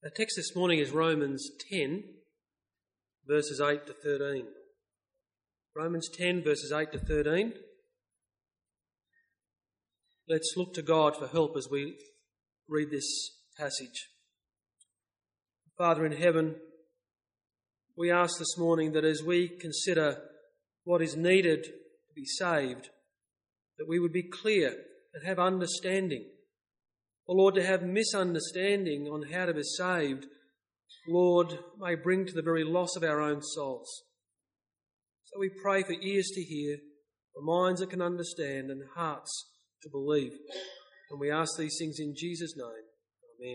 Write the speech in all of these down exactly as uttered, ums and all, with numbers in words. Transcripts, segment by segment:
Our text this morning is Romans ten, verses eight to thirteen. Romans ten, verses eight to thirteen. Let's look to God for help as we read this passage. Father in heaven, we ask this morning that as we consider what is needed to be saved, that we would be clear and have understanding. Oh Lord, to have misunderstanding on how to be saved, Lord, may bring to the very loss of our own souls. So we pray for ears to hear, for minds that can understand, and hearts to believe. And we ask these things in Jesus' name. Amen.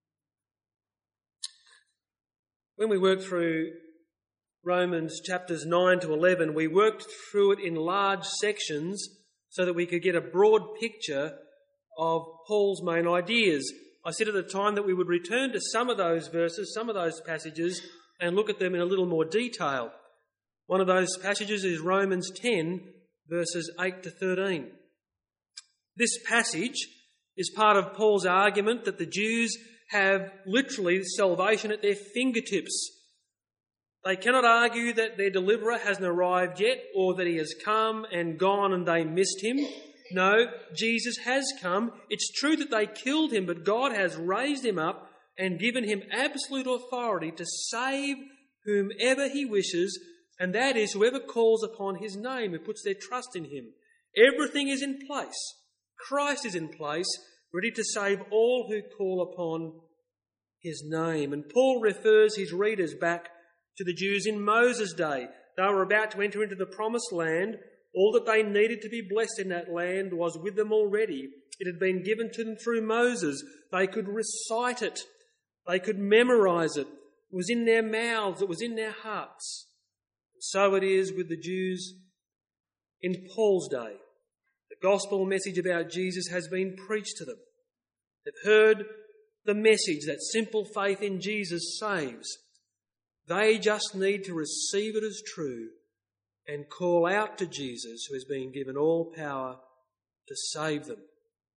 When we worked through Romans chapters nine to eleven, we worked through it in large sections so that we could get a broad picture of Paul's main ideas. I said at the time that we would return to some of those verses, some of those passages, and look at them in a little more detail. One of those passages is Romans ten, verses eight to thirteen. This passage is part of Paul's argument that the Jews have literally salvation at their fingertips. They cannot argue that their deliverer hasn't arrived yet, or that he has come and gone and they missed him. No, Jesus has come. It's true that they killed him, but God has raised him up and given him absolute authority to save whomever he wishes, and that is whoever calls upon his name, who puts their trust in him. Everything is in place. Christ is in place, ready to save all who call upon his name. And Paul refers his readers back to the Jews in Moses' day. They were about to enter into the promised land. All that they needed to be blessed in that land was with them already. It had been given to them through Moses. They could recite it. They could memorize it. It was in their mouths. It was in their hearts. And so it is with the Jews in Paul's day. The gospel message about Jesus has been preached to them. They've heard the message that simple faith in Jesus saves. They just need to receive it as true and call out to Jesus, who has been given all power to save them.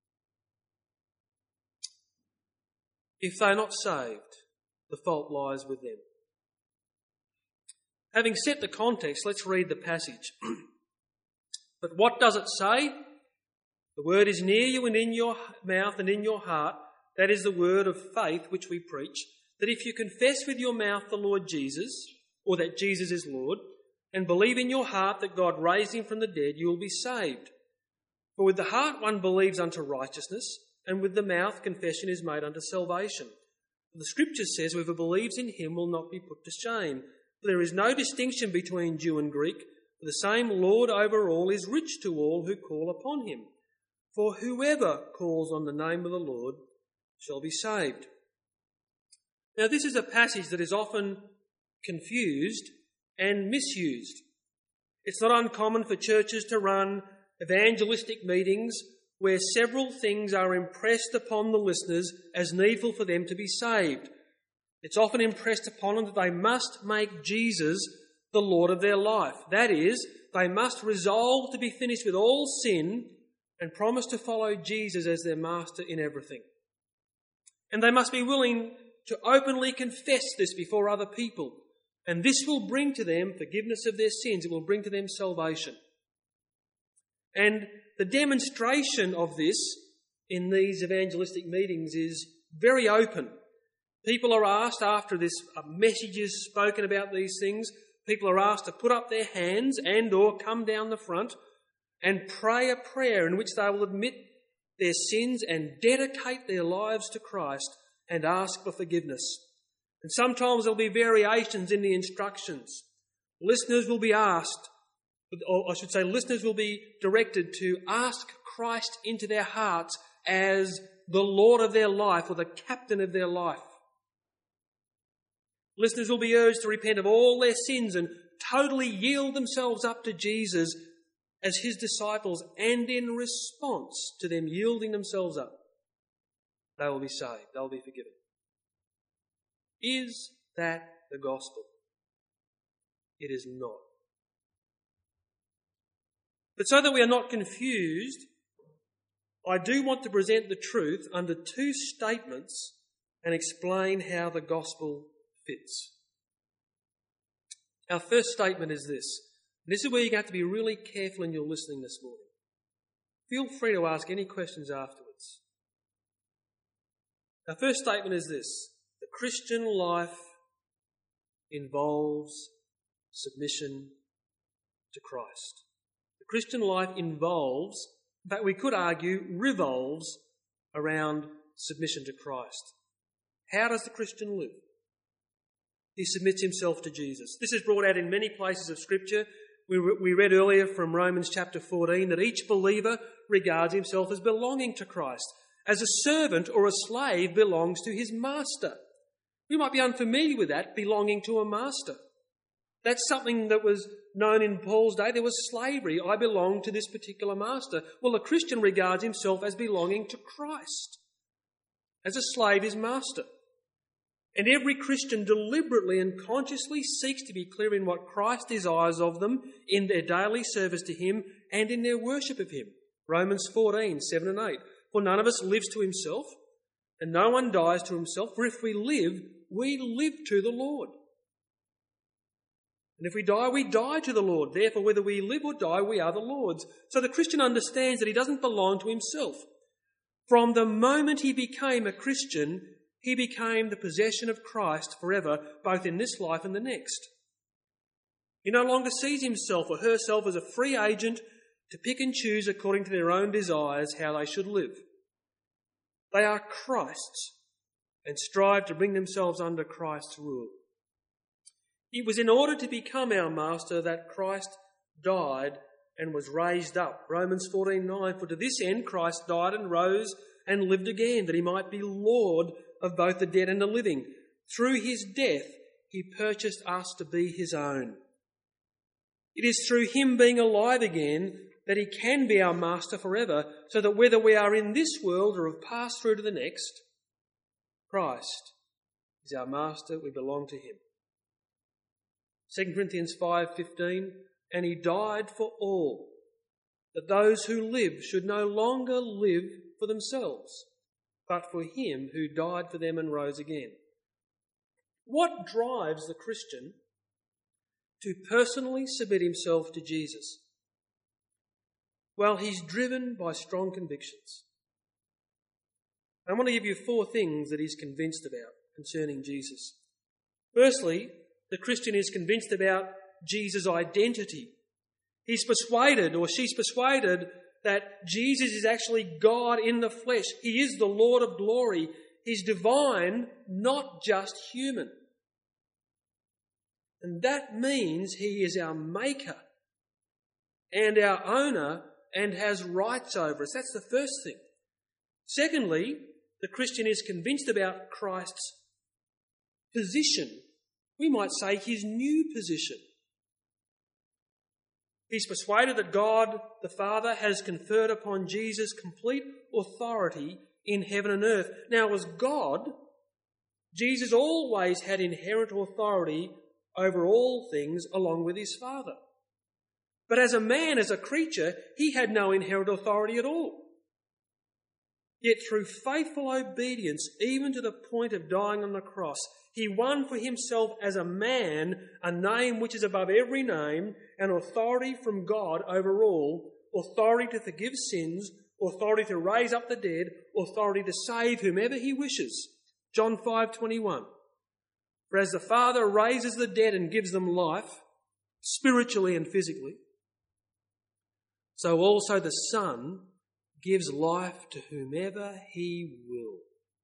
If they're not saved, the fault lies with them. Having set the context, let's read the passage. But what does it say? The word is near you and in your mouth and in your heart. That is the word of faith which we preach, that if you confess with your mouth the Lord Jesus, or that Jesus is Lord, and believe in your heart that God raised him from the dead, you will be saved. For with the heart one believes unto righteousness, and with the mouth confession is made unto salvation. For the Scripture says, whoever believes in him will not be put to shame. For there is no distinction between Jew and Greek, for the same Lord over all is rich to all who call upon him. For whoever calls on the name of the Lord shall be saved. Now this is a passage that is often confused and misused. It's not uncommon for churches to run evangelistic meetings where several things are impressed upon the listeners as needful for them to be saved. It's often impressed upon them that they must make Jesus the Lord of their life. That is, they must resolve to be finished with all sin and promise to follow Jesus as their master in everything. And they must be willing to openly confess this before other people. And this will bring to them forgiveness of their sins. It will bring to them salvation. And the demonstration of this in these evangelistic meetings is very open. People are asked, after this message is spoken about these things, people are asked to put up their hands and or come down the front and pray a prayer in which they will admit their sins and dedicate their lives to Christ and ask for forgiveness. And sometimes there'll be variations in the instructions. Listeners will be asked, or I should say listeners will be directed to ask Christ into their hearts as the Lord of their life or the captain of their life. Listeners will be urged to repent of all their sins and totally yield themselves up to Jesus as his disciples, and in response to them yielding themselves up, they will be saved, they will be forgiven. Is that the gospel? It is not. But so that we are not confused, I do want to present the truth under two statements and explain how the gospel fits. Our first statement is this. This is where you're going to have to be really careful in your listening this morning. Feel free to ask any questions afterwards. Our first statement is this. The Christian life involves submission to Christ. The Christian life involves, in fact we could argue, revolves around submission to Christ. How does the Christian live? He submits himself to Jesus. This is brought out in many places of Scripture. We, re- we read earlier from Romans chapter fourteen that each believer regards himself as belonging to Christ. As a servant or a slave belongs to his master. We might be unfamiliar with that, belonging to a master. That's something that was known in Paul's day. There was slavery. I belong to this particular master. Well, a Christian regards himself as belonging to Christ. As a slave, his master. And every Christian deliberately and consciously seeks to be clear in what Christ desires of them in their daily service to him and in their worship of him. Romans fourteen, seven and eight. For none of us lives to himself, and no one dies to himself. For if we live, we live to the Lord. And if we die, we die to the Lord. Therefore, whether we live or die, we are the Lord's. So the Christian understands that he doesn't belong to himself. From the moment he became a Christian, he became the possession of Christ forever, both in this life and the next. He no longer sees himself or herself as a free agent to pick and choose according to their own desires how they should live. They are Christ's and strive to bring themselves under Christ's rule. It was in order to become our master that Christ died and was raised up. Romans fourteen nine, for to this end Christ died and rose and lived again, that he might be Lord of both the dead and the living. Through his death he purchased us to be his own. It is through him being alive again that he can be our master forever, so that whether we are in this world or have passed through to the next, Christ is our master, we belong to him. Second Corinthians five fifteen, and he died for all, that those who live should no longer live for themselves, but for him who died for them and rose again. What drives the Christian to personally submit himself to Jesus? Well, he's driven by strong convictions. I want to give you four things that he's convinced about concerning Jesus. Firstly, the Christian is convinced about Jesus' identity. He's persuaded, or she's persuaded, that Jesus is actually God in the flesh. He is the Lord of glory. He's divine, not just human. And that means he is our maker and our owner and has rights over us. That's the first thing. Secondly, the Christian is convinced about Christ's position. We might say his new position. He's persuaded that God the Father has conferred upon Jesus complete authority in heaven and earth. Now, as God, Jesus always had inherent authority over all things along with his Father. But as a man, as a creature, he had no inherent authority at all. Yet through faithful obedience, even to the point of dying on the cross, he won for himself as a man a name which is above every name, and authority from God over all, authority to forgive sins, authority to raise up the dead, authority to save whomever he wishes. John five twenty-one. For as the Father raises the dead and gives them life, spiritually and physically, so also the Son gives life to whomever he will.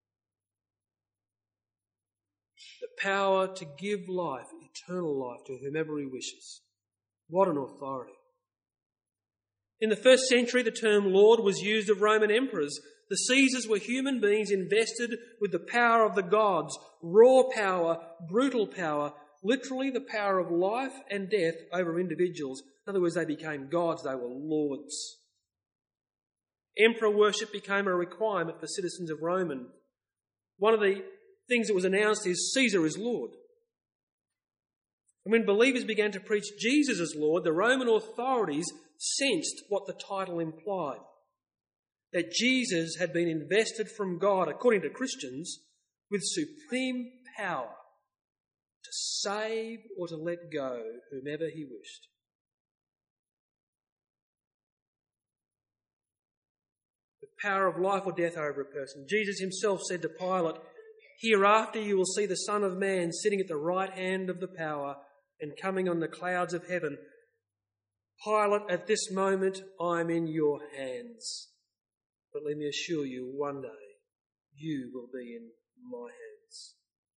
The power to give life, eternal life, to whomever he wishes. What an authority. In the first century, the term Lord was used of Roman emperors. The Caesars were human beings invested with the power of the gods, raw power, brutal power, literally the power of life and death over individuals. In other words, they became gods, they were lords. Emperor worship became a requirement for citizens of Rome. One of the things that was announced is Caesar is Lord. And when believers began to preach Jesus as Lord, the Roman authorities sensed what the title implied. That Jesus had been invested from God, according to Christians, with supreme power to save or to let go whomever he wished. The power of life or death over a person. Jesus himself said to Pilate, "Hereafter you will see the Son of Man sitting at the right hand of the power and coming on the clouds of heaven. Pilate, at this moment I am in your hands. But let me assure you, one day you will be in my hands."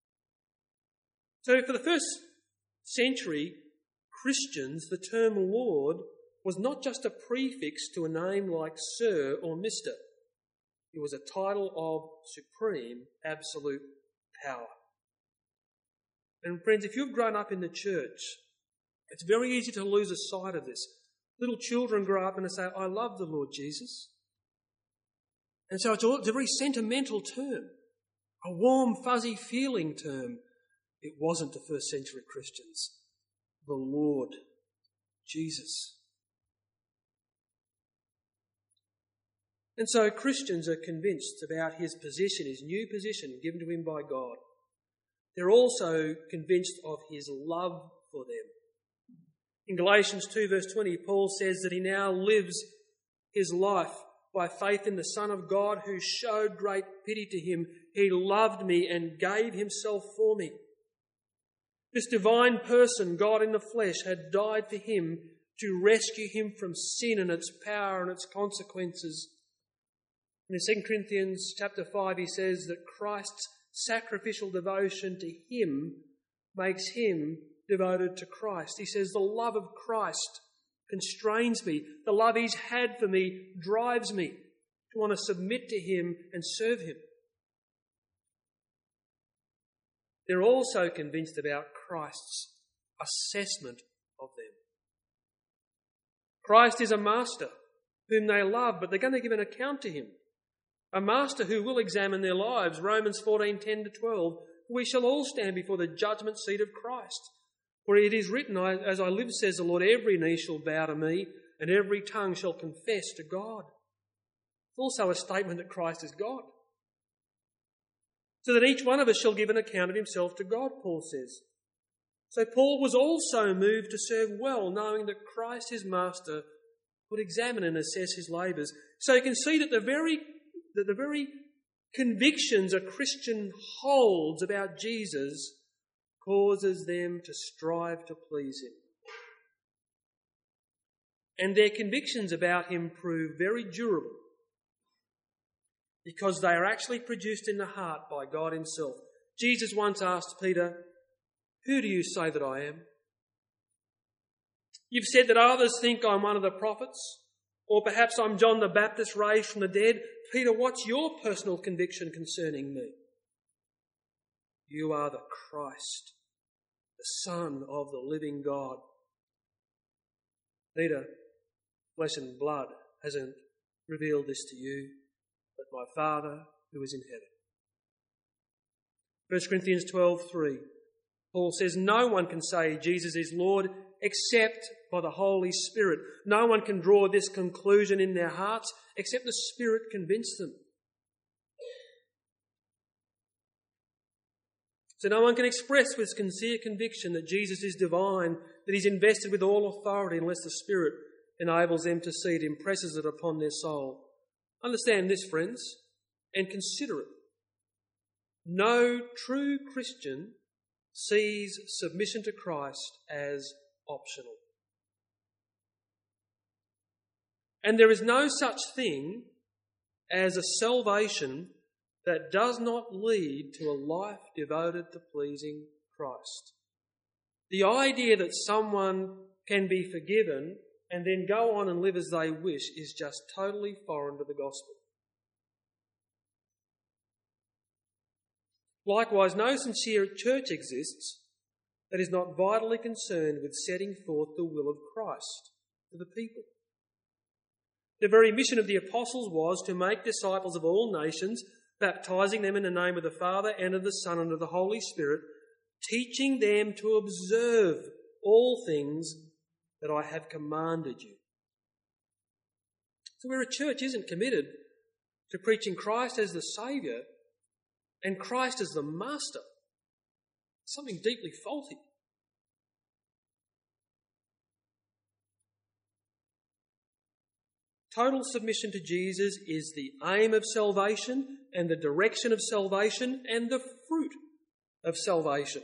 So for the first century Christians, the term Lord was not just a prefix to a name like Sir or Mister. It was a title of supreme, absolute power. And friends, if you've grown up in the church, it's very easy to lose a sight of this. Little children grow up and they say, "I love the Lord Jesus." And so it's, all, it's a very sentimental term, a warm, fuzzy feeling term. It wasn't to first century Christians. The Lord Jesus. And so Christians are convinced about his position, his new position given to him by God. They're also convinced of his love for them. In Galatians two verse twenty, Paul says that he now lives his life by faith in the Son of God who showed great pity to him. He loved me and gave himself for me. This divine person, God in the flesh, had died for him to rescue him from sin and its power and its consequences. In Second Corinthians chapter five, he says that Christ's sacrificial devotion to him makes him devoted to Christ. He says the love of Christ constrains me. The love he's had for me drives me to want to submit to him and serve him. They're also convinced about Christ's assessment of them. Christ is a master whom they love, but they're going to give an account to him. A master who will examine their lives. Romans fourteen, ten to twelve. We shall all stand before the judgment seat of Christ. For it is written, "As I live, says the Lord, every knee shall bow to me, and every tongue shall confess to God." It's also a statement that Christ is God. So that each one of us shall give an account of himself to God, Paul says. So Paul was also moved to serve well, knowing that Christ, his master, would examine and assess his labours. So you can see that the very that the very convictions a Christian holds about Jesus causes them to strive to please him. And their convictions about him prove very durable because they are actually produced in the heart by God himself. Jesus once asked Peter, "Who do you say that I am?" "You've said that others think I'm one of the prophets, or perhaps I'm John the Baptist raised from the dead." "Peter, what's your personal conviction concerning me?" "You are the Christ, the Son of the living God." "Peter, flesh and blood hasn't revealed this to you, but my Father who is in heaven." First Corinthians twelve three, Paul says, "No one can say Jesus is Lord except by the Holy Spirit. No one can draw this conclusion in their hearts except the Spirit convince them." So no one can express with sincere conviction that Jesus is divine, that he's invested with all authority, unless the Spirit enables them to see it, impresses it upon their soul. Understand this, friends, and consider it. No true Christian sees submission to Christ as optional. And there is no such thing as a salvation that does not lead to a life devoted to pleasing Christ. The idea that someone can be forgiven and then go on and live as they wish is just totally foreign to the gospel. Likewise, no sincere church exists that is not vitally concerned with setting forth the will of Christ to the people. The very mission of the apostles was to make disciples of all nations, baptizing them in the name of the Father and of the Son and of the Holy Spirit, teaching them to observe all things that I have commanded you. So where a church isn't committed to preaching Christ as the Saviour and Christ as the master. Something deeply faulty. Total submission to Jesus is the aim of salvation and the direction of salvation and the fruit of salvation.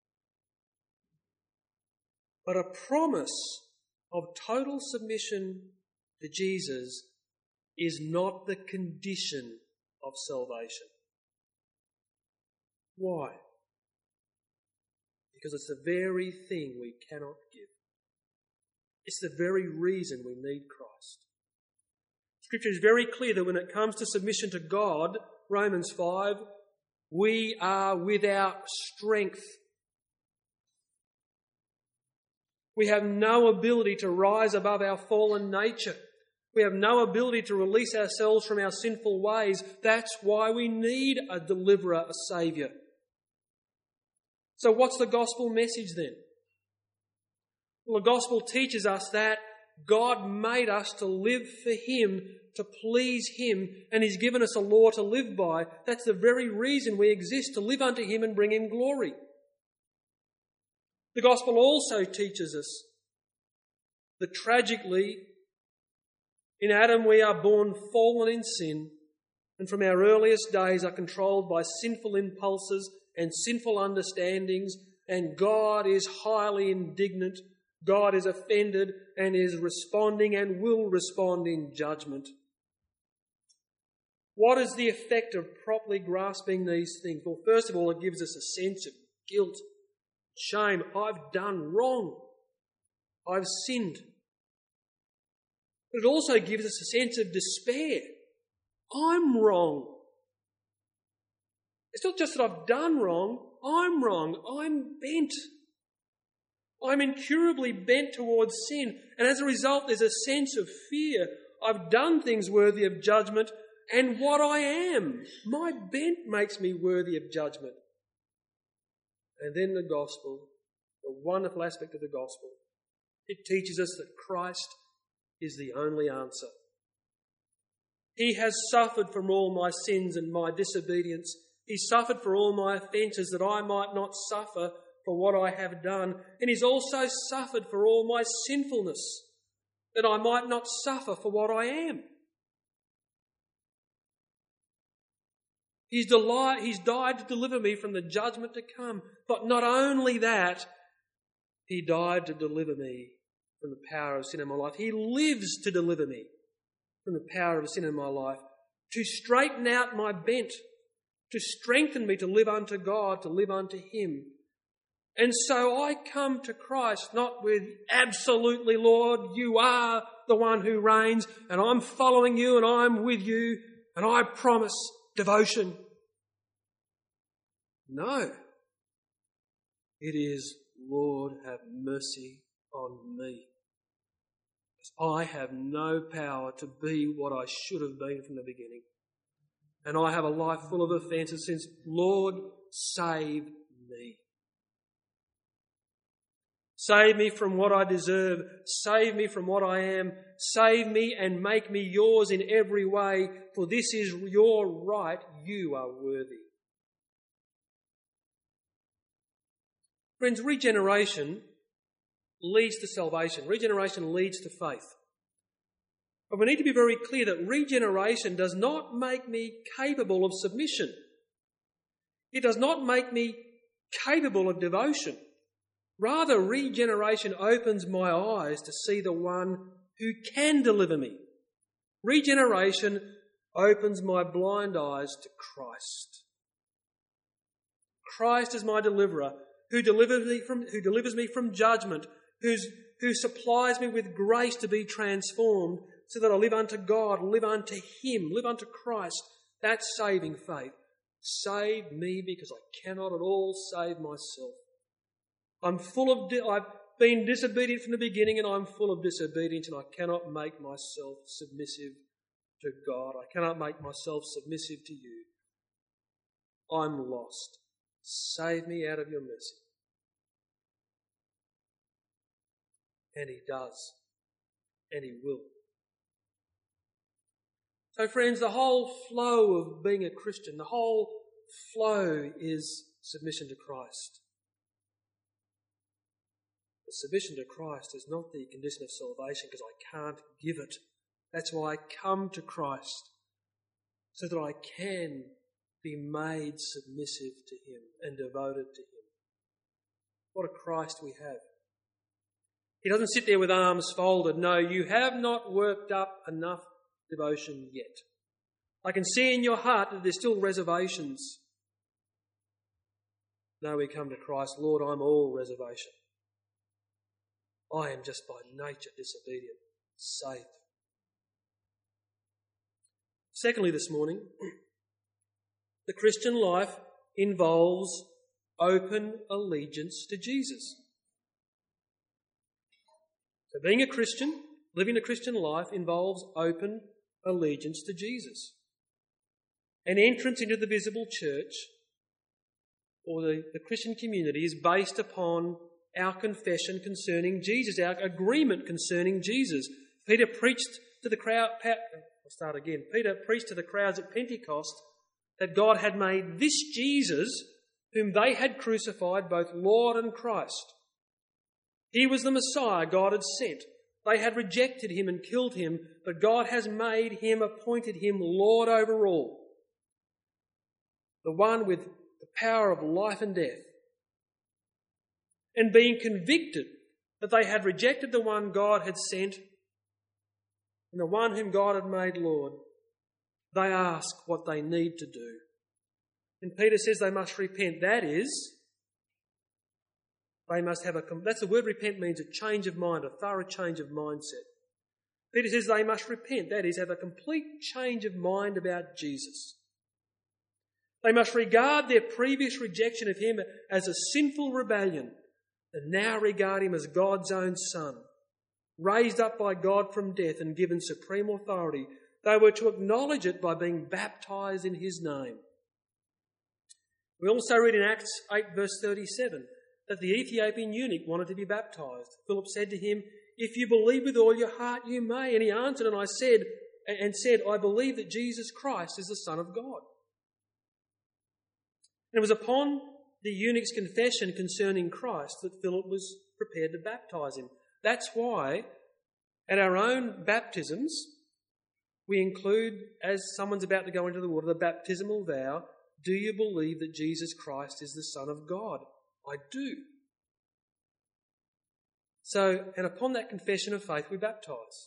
But a promise of total submission to Jesus is not the condition of salvation. Why? Because it's the very thing we cannot give. It's the very reason we need Christ. Scripture is very clear that when it comes to submission to God, Romans five, we are without strength. We have no ability to rise above our fallen nature. We have no ability to release ourselves from our sinful ways. That's why we need a deliverer, a saviour. So what's the gospel message then? Well, the gospel teaches us that God made us to live for Him, to please Him, and He's given us a law to live by. That's the very reason we exist, to live unto Him and bring Him glory. The gospel also teaches us that tragically, in Adam we are born fallen in sin, and from our earliest days are controlled by sinful impulses and sinful understandings, and God is highly indignant. God is offended and is responding and will respond in judgment. What is the effect of properly grasping these things? Well, first of all, it gives us a sense of guilt, shame. I've done wrong. I've sinned. But it also gives us a sense of despair. I'm wrong. It's not just that I've done wrong. I'm wrong. I'm bent. I'm incurably bent towards sin. And as a result, there's a sense of fear. I've done things worthy of judgment, and what I am, my bent makes me worthy of judgment. And then the gospel, the wonderful aspect of the gospel, it teaches us that Christ is the only answer. He has suffered from all my sins and my disobedience. He suffered for all my offences that I might not suffer for what I have done. And He's also suffered for all my sinfulness that I might not suffer for what I am. He's, deli- he's died to deliver me from the judgment to come. But not only that, He died to deliver me from the power of sin in my life. He lives to deliver me from the power of sin in my life, to straighten out my bent, to strengthen me to live unto God, to live unto Him. And so I come to Christ not with, absolutely, Lord, you are the one who reigns, and I'm following you and I'm with you, and I promise devotion. No. It is, Lord, have mercy on me. Because I have no power to be what I should have been from the beginning. And I have a life full of offences since, Lord, save me. Save me from what I deserve. Save me from what I am. Save me and make me yours in every way, for this is your right. You are worthy. Friends, regeneration leads to salvation. Regeneration leads to faith. But we need to be very clear that regeneration does not make me capable of submission. It does not make me capable of devotion. Rather, regeneration opens my eyes to see the one who can deliver me. Regeneration opens my blind eyes to Christ. Christ is my deliverer, who delivers me from, who delivers me from judgment, who's, who supplies me with grace to be transformed so that I live unto God, live unto Him, live unto Christ. That's saving faith. Save me because I cannot at all save myself. I'm full of, di- I've been disobedient from the beginning, and I'm full of disobedience, and I cannot make myself submissive to God. I cannot make myself submissive to you. I'm lost. Save me out of your mercy. And He does. And He will. So friends, the whole flow of being a Christian, the whole flow is submission to Christ. But submission to Christ is not the condition of salvation because I can't give it. That's why I come to Christ, so that I can be made submissive to him and devoted to him. What a Christ we have. He doesn't sit there with arms folded. No, you have not worked up enough devotion yet. I can see in your heart that there's still reservations. No, we come to Christ. Lord, I'm all reservation. I am just by nature disobedient. Save. Secondly, this morning, the Christian life involves open allegiance to Jesus. So being a Christian, living a Christian life involves open allegiance to Jesus. An entrance into the visible church or the, the Christian community is based upon our confession concerning Jesus, our agreement concerning Jesus. Peter preached to the crowd, I'll start again. Peter preached to the crowds at Pentecost that God had made this Jesus, whom they had crucified, both Lord and Christ. He was the Messiah God had sent. They had rejected him and killed him, but God has made him, appointed him Lord over all. The one with the power of life and death. And being convicted that they had rejected the one God had sent and the one whom God had made Lord, they ask what they need to do. And Peter says they must repent. That is, they must have a, that's the word repent means a change of mind, a thorough change of mindset. Peter says they must repent. That is, have a complete change of mind about Jesus. They must regard their previous rejection of him as a sinful rebellion and now regard him as God's own Son, raised up by God from death and given supreme authority. They were to acknowledge it by being baptised in his name. We also read in Acts eight verse thirty-seven that the Ethiopian eunuch wanted to be baptised. Philip said to him, "If you believe with all your heart, you may." And he answered and I said, and said, "I believe that Jesus Christ is the Son of God." And it was upon the eunuch's confession concerning Christ that Philip was prepared to baptise him. That's why at our own baptisms, we include, as someone's about to go into the water, the baptismal vow, "Do you believe that Jesus Christ is the Son of God?" I do. So, and upon that confession of faith, we baptise.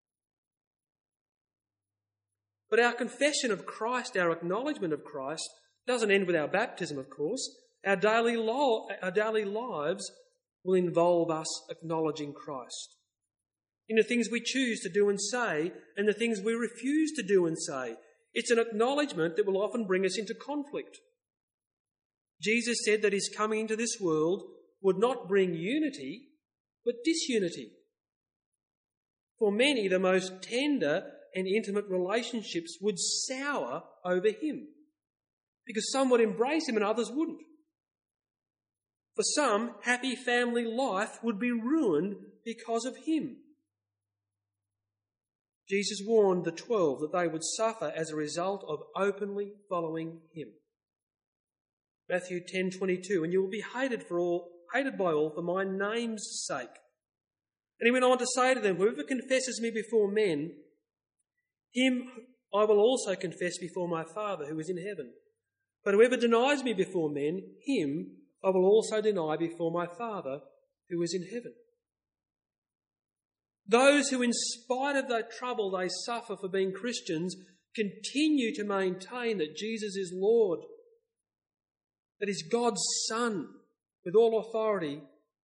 But our confession of Christ, our acknowledgement of Christ, doesn't end with our baptism, of course. Our daily, lo- our daily lives will involve us acknowledging Christ in the things we choose to do and say and the things we refuse to do and say. It's an acknowledgement that will often bring us into conflict. Jesus said that his coming into this world would not bring unity, but disunity. For many, the most tender and intimate relationships would sour over him, because some would embrace him and others wouldn't. For some, happy family life would be ruined because of him. Jesus warned the twelve that they would suffer as a result of openly following him. Matthew ten twenty-two, "And you will be hated for all, hated by all for my name's sake." And he went on to say to them, "Whoever confesses me before men, him I will also confess before my Father who is in heaven. But whoever denies me before men, him I will also deny before my Father who is in heaven." Those who, in spite of the trouble they suffer for being Christians, continue to maintain that Jesus is Lord, that he's God's Son with all authority,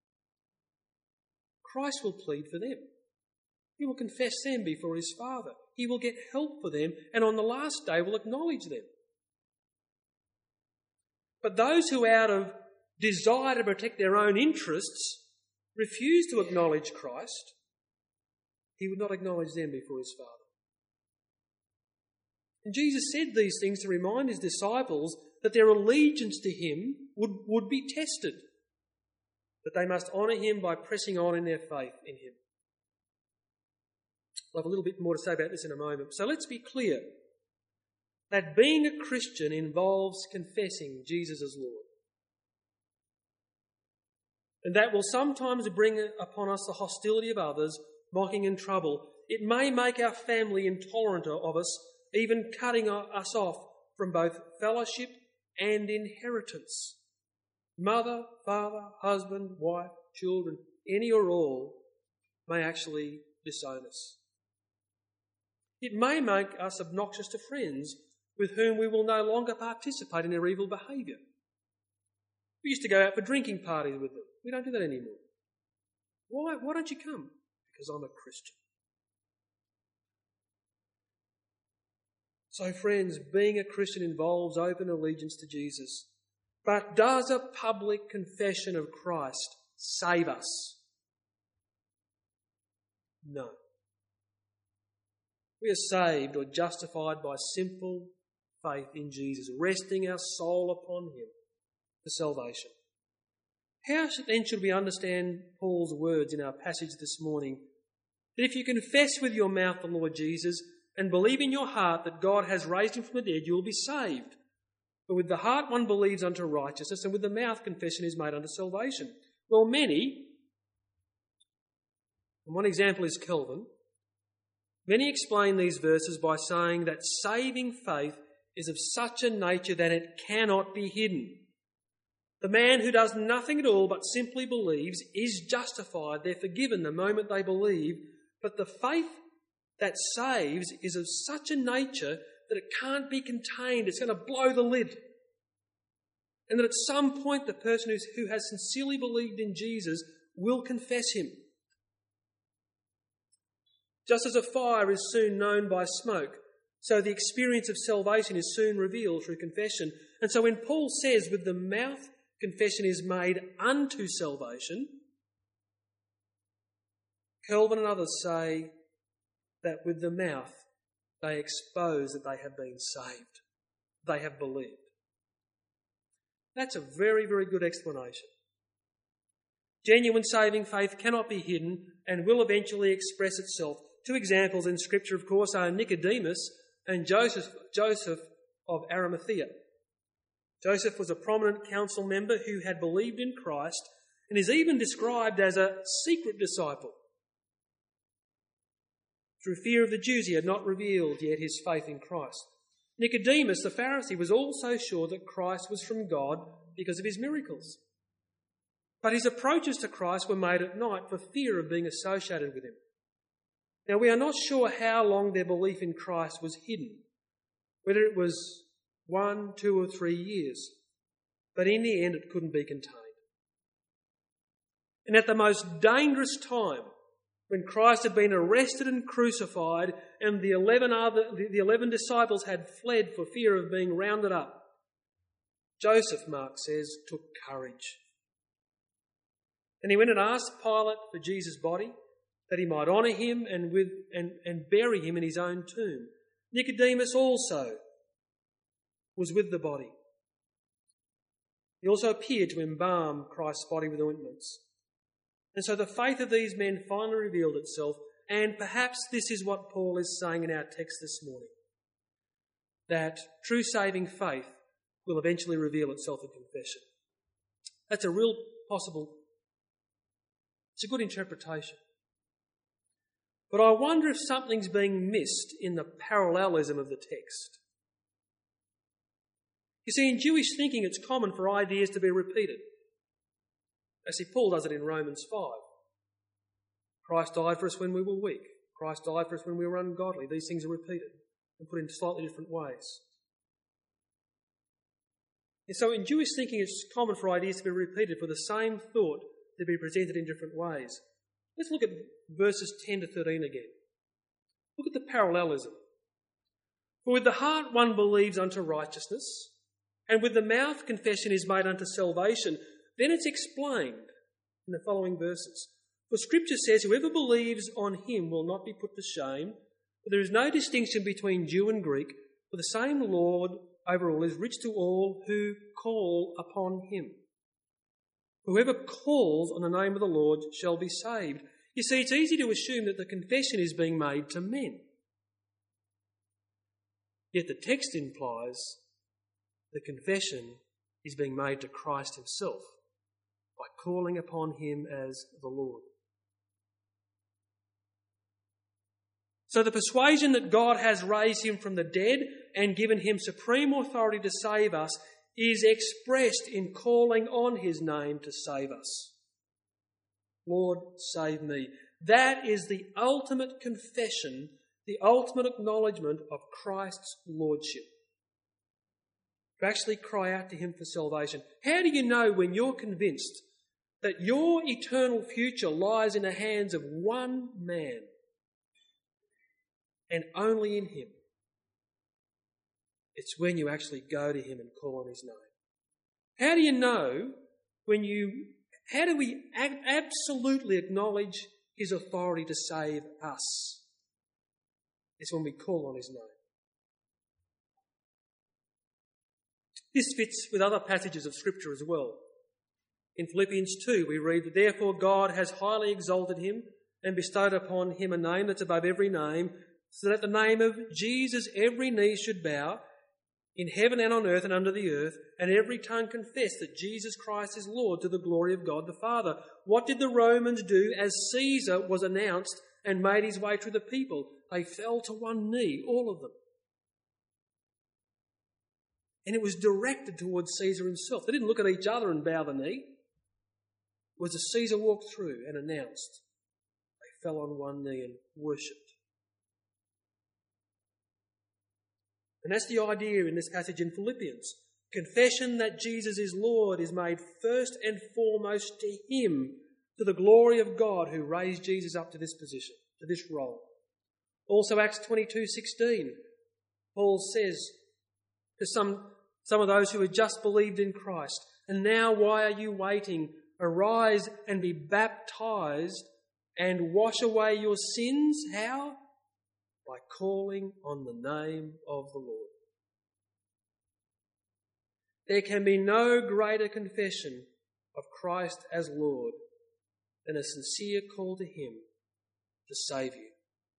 Christ will plead for them. He will confess them before his Father. He will get help for them, and on the last day will acknowledge them. But those who, out of desire to protect their own interests, refuse to acknowledge Christ, he would not acknowledge them before his Father. And Jesus said these things to remind his disciples that their allegiance to him would, would be tested, but they must honour him by pressing on in their faith in him. I'll have a little bit more to say about this in a moment. So let's be clear. that being a Christian involves confessing Jesus as Lord. And that will sometimes bring upon us the hostility of others, mocking and trouble. It may make our family intolerant of us, even cutting us off from both fellowship and inheritance. Mother, father, husband, wife, children, any or all may actually disown us. It may make us obnoxious to friends with whom we will no longer participate in their evil behaviour. We used to go out for drinking parties with them. We don't do that anymore. Why? Why don't you come? Because I'm a Christian. So friends, being a Christian involves open allegiance to Jesus. But does a public confession of Christ save us? No. We are saved or justified by simple faith in Jesus, resting our soul upon him for salvation. How then should we understand Paul's words in our passage this morning? That if you confess with your mouth the Lord Jesus and believe in your heart that God has raised him from the dead, you will be saved. For with the heart one believes unto righteousness, and with the mouth confession is made unto salvation. Well, many, and one example is Calvin, many explain these verses by saying that saving faith is of such a nature that it cannot be hidden. The man who does nothing at all but simply believes is justified. They're forgiven the moment they believe. But the faith that saves is of such a nature that it can't be contained. It's going to blow the lid. And that at some point the person who's, who has sincerely believed in Jesus will confess him. Just as a fire is soon known by smoke, so the experience of salvation is soon revealed through confession. And so when Paul says with the mouth confession is made unto salvation, Calvin and others say that with the mouth they expose that they have been saved. They have believed. That's a very, very good explanation. Genuine saving faith cannot be hidden and will eventually express itself. Two examples in Scripture, of course, are Nicodemus and Joseph, Joseph of Arimathea. Joseph was a prominent council member who had believed in Christ and is even described as a secret disciple. Through fear of the Jews, he had not revealed yet his faith in Christ. Nicodemus, the Pharisee, was also sure that Christ was from God because of his miracles. But his approaches to Christ were made at night for fear of being associated with him. Now, we are not sure how long their belief in Christ was hidden, whether it was one, two, or three years. But in the end, it couldn't be contained. And at the most dangerous time, when Christ had been arrested and crucified, and the eleven other, the eleven disciples had fled for fear of being rounded up, Joseph, Mark says, took courage. And he went and asked Pilate for Jesus' body, that he might honour him and, with, and, and bury him in his own tomb. Nicodemus also was with the body. He also appeared to embalm Christ's body with ointments. And so the faith of these men finally revealed itself, and perhaps this is what Paul is saying in our text this morning, that true saving faith will eventually reveal itself in confession. That's a real possible, it's a good interpretation. But I wonder if something's being missed in the parallelism of the text. You see, in Jewish thinking, it's common for ideas to be repeated. Actually, Paul does it in Romans five. Christ died for us when we were weak. Christ died for us when we were ungodly. These things are repeated and put in slightly different ways. And so in Jewish thinking, it's common for ideas to be repeated, for the same thought to be presented in different ways. Let's look at verses ten to thirteen again. Look at the parallelism. For with the heart one believes unto righteousness, and with the mouth confession is made unto salvation. Then it's explained in the following verses. For Scripture says, whoever believes on him will not be put to shame, for there is no distinction between Jew and Greek, for the same Lord over all is rich to all who call upon him. Whoever calls on the name of the Lord shall be saved. You see, it's easy to assume that the confession is being made to men. Yet the text implies the confession is being made to Christ himself by calling upon him as the Lord. So the persuasion that God has raised him from the dead and given him supreme authority to save us is expressed in calling on his name to save us. Lord, save me. That is the ultimate confession, the ultimate acknowledgement of Christ's lordship. To actually cry out to him for salvation. How do you know when you're convinced that your eternal future lies in the hands of one man and only in him? It's when you actually go to him and call on his name. How do you know when you, how do we ab- absolutely acknowledge his authority to save us? It's when we call on his name. This fits with other passages of Scripture as well. In Philippians two, we read that therefore God has highly exalted him and bestowed upon him a name that's above every name, so that at the name of Jesus every knee should bow, in heaven and on earth and under the earth, and every tongue confess that Jesus Christ is Lord, to the glory of God the Father. What did the Romans do as Caesar was announced and made his way through the people? They fell to one knee, all of them. And it was directed towards Caesar himself. They didn't look at each other and bow the knee. It was as Caesar walked through and announced. They fell on one knee and worshipped. And that's the idea in this passage in Philippians. Confession that Jesus is Lord is made first and foremost to him, to the glory of God who raised Jesus up to this position, to this role. Also Acts twenty-two sixteen, Paul says to some, some of those who had just believed in Christ, and now why are you waiting? Arise and be baptized and wash away your sins. How? By calling on the name of the Lord. There can be no greater confession of Christ as Lord than a sincere call to him to save you.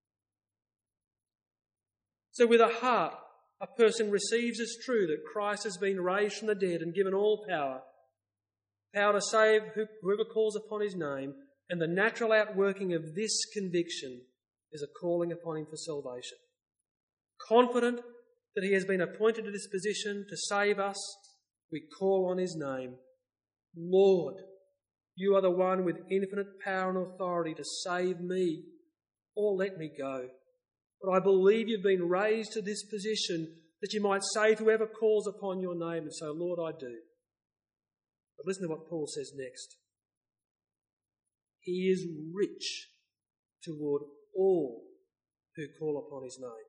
So with a heart, a person receives as true that Christ has been raised from the dead and given all power, power to save whoever calls upon his name, and the natural outworking of this conviction is a calling upon him for salvation. Confident that he has been appointed to this position to save us, we call on his name. Lord, you are the one with infinite power and authority to save me or let me go. But I believe you've been raised to this position that you might save whoever calls upon your name. And so, Lord, I do. But listen to what Paul says next. He is rich toward all who call upon his name.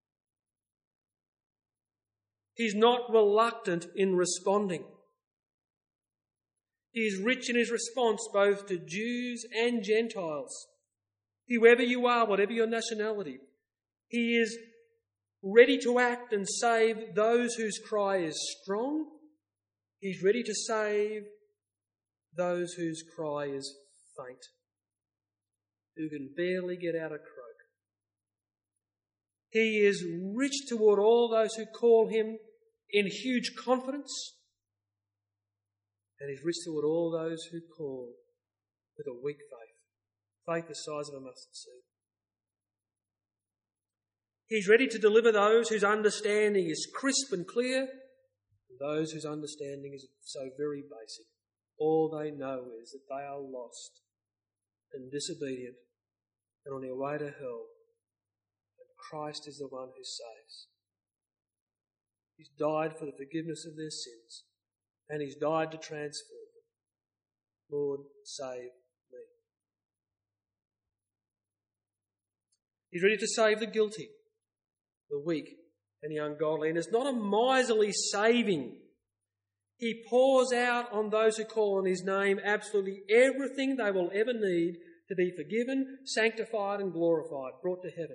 He's not reluctant in responding. He is rich in his response both to Jews and Gentiles. Whoever you are, whatever your nationality, he is ready to act and save those whose cry is strong. He's ready to save those whose cry is faint, who can barely get out a croak. He is rich toward all those who call him in huge confidence, and he's rich toward all those who call with a weak faith, faith the size of a mustard seed. He's ready to deliver those whose understanding is crisp and clear, and those whose understanding is so very basic. All they know is that they are lost and disobedient and on their way to hell. Christ is the one who saves. He's died for the forgiveness of their sins, and he's died to transform them. Lord, save me. He's ready to save the guilty, the weak, and the ungodly. And it's not a miserly saving. He pours out on those who call on his name absolutely everything they will ever need to be forgiven, sanctified, and glorified, brought to heaven.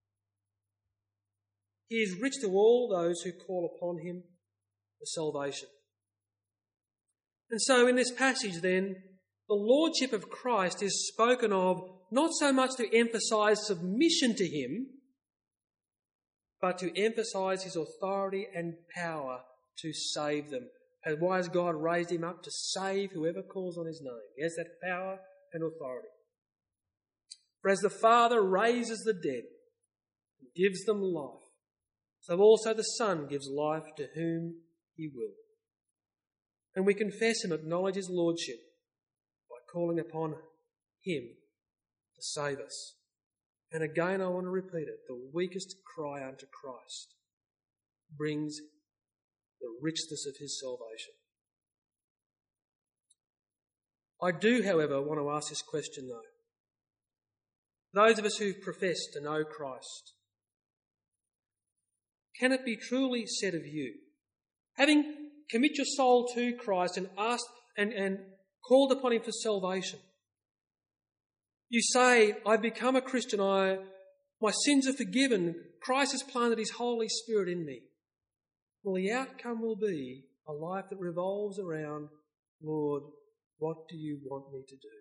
He is rich to all those who call upon him for salvation. And so in this passage then, the lordship of Christ is spoken of not so much to emphasise submission to him, but to emphasise his authority and power to save them. And why has God raised him up? To save whoever calls on his name. He has that power and authority. For as the Father raises the dead and gives them life, so also the Son gives life to whom he will. And we confess and acknowledge his lordship by calling upon him to save us. And again I want to repeat it, the weakest cry unto Christ brings the richness of his salvation. I do, however, want to ask this question though. Those of us who profess to know Christ, can it be truly said of you, having commit your soul to Christ and asked and, and called upon him for salvation, you say, I've become a Christian, I, my sins are forgiven, Christ has planted his Holy Spirit in me. Well, the outcome will be a life that revolves around, Lord, what do you want me to do?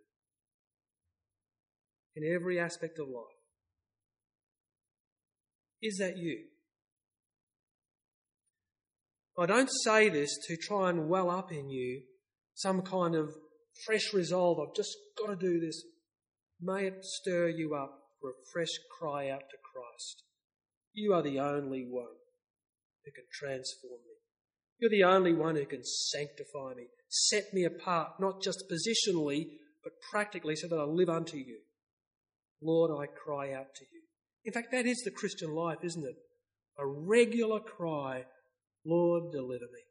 In every aspect of life. Is that you? I don't say this to try and well up in you some kind of fresh resolve, I've just got to do this. May it stir you up for a fresh cry out to Christ. You are the only one who can transform me. You're the only one who can sanctify me, set me apart, not just positionally, but practically so that I live unto you. Lord, I cry out to you. In fact, that is the Christian life, isn't it? A regular cry, Lord, deliver me.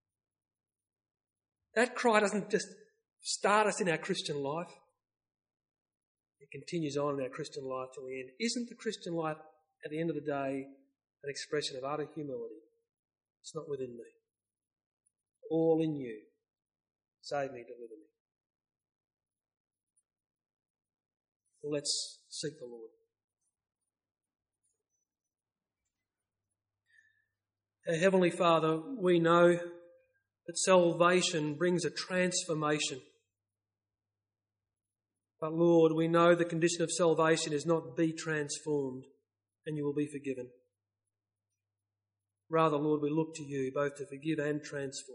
That cry doesn't just start us in our Christian life. It continues on in our Christian life till the end. Isn't the Christian life, at the end of the day, an expression of utter humility? It's not within me. All in you. Save me, deliver me. Well, let's seek the Lord. Our Heavenly Father, we know that salvation brings a transformation. But Lord, we know the condition of salvation is not be transformed and you will be forgiven. Rather, Lord, we look to you both to forgive and transform.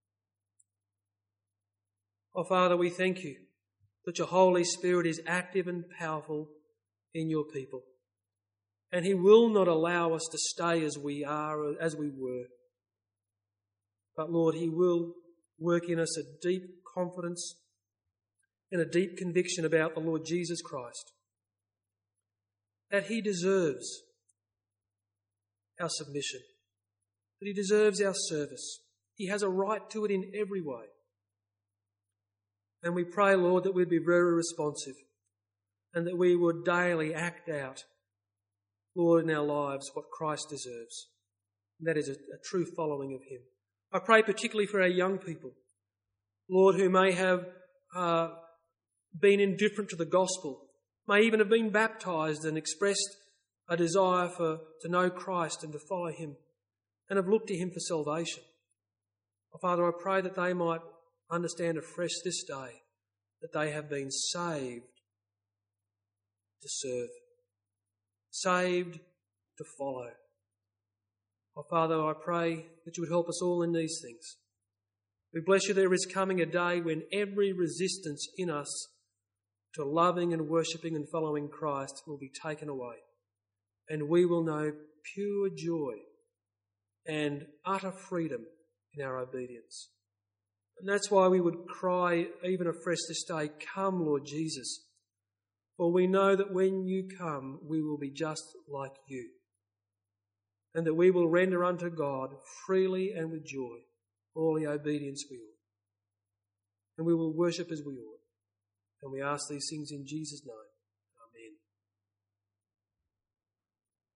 Oh, Father, we thank you that your Holy Spirit is active and powerful in your people. And he will not allow us to stay as we are, as we were. But Lord, he will work in us a deep confidence and a deep conviction about the Lord Jesus Christ, that he deserves our submission, that he deserves our service. He has a right to it in every way. And we pray, Lord, that we'd be very responsive and that we would daily act out, Lord, in our lives what Christ deserves. And that is a, a true following of him. I pray particularly for our young people, Lord, who may have uh, been indifferent to the gospel, may even have been baptised and expressed a desire for to know Christ and to follow him and have looked to him for salvation. Oh, Father, I pray that they might understand afresh this day that they have been saved to serve, saved to follow. Oh, Father, I pray that you would help us all in these things. We bless you there is coming a day when every resistance in us to loving and worshipping and following Christ will be taken away. And we will know pure joy and utter freedom in our obedience. And that's why we would cry even afresh this day, come, Lord Jesus. For we know that when you come, we will be just like you. And that we will render unto God freely and with joy all the obedience we ought. And we will worship as we ought. And we ask these things in Jesus' name.